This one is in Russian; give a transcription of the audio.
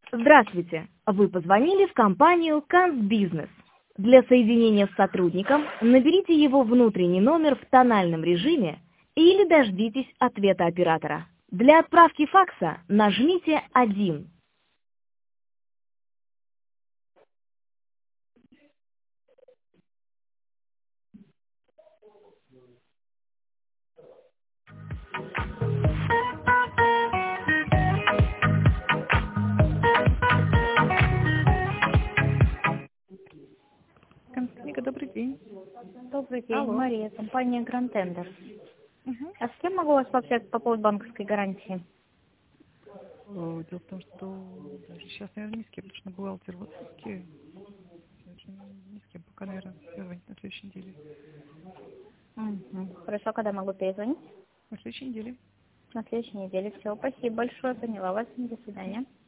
Здравствуйте! Вы позвонили в компанию Канцбизнес. Для соединения с сотрудником наберите его внутренний номер в тональном режиме или дождитесь ответа оператора. Для отправки факса нажмите 1. Константинка, добрый день. Добрый день, Алло. Мария, компания Grand Tender. Мгм. А с кем могу вас пообщаться по поводу банковской гарантии? Дело в том, что даже сейчас, наверное, ни с кем, потому что бухгалтер в отпуске. Даже ни с кем пока, наверное, позвонить на следующей неделе. Мгм. Хорошо, когда могу перезвонить? На следующей неделе. На следующей неделе. Все, спасибо большое, поняла вас. До свидания.